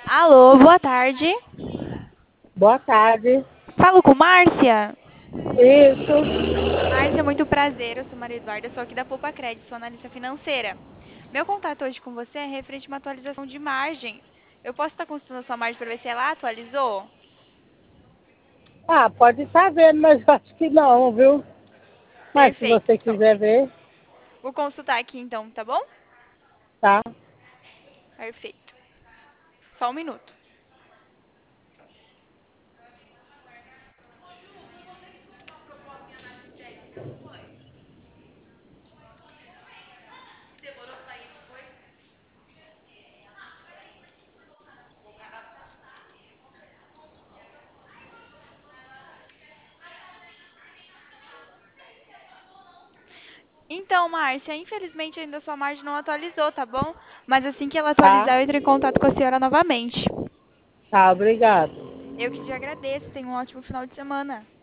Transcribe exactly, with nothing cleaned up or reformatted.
Alô, boa tarde. Boa tarde. Falo com Márcia. Isso. Márcia, muito prazer. Eu sou Maria Eduarda, eu sou aqui da Poupa Crédito, sou analista financeira. Meu contato hoje com você é referente a uma atualização de margens. Eu posso estar consultando a sua margem para ver se ela atualizou? Ah, pode estar vendo, mas eu acho que não, viu? Mas se Perfeito, você então. quiser ver, Vou consultar aqui então, tá bom? tá? Perfeito. Só um minuto. Então, Márcia, infelizmente ainda a sua margem não atualizou, tá bom? Mas assim que ela Tá? atualizar, eu entro em contato com a senhora novamente. Tá, obrigado. Eu que te agradeço. Tenha um ótimo final de semana.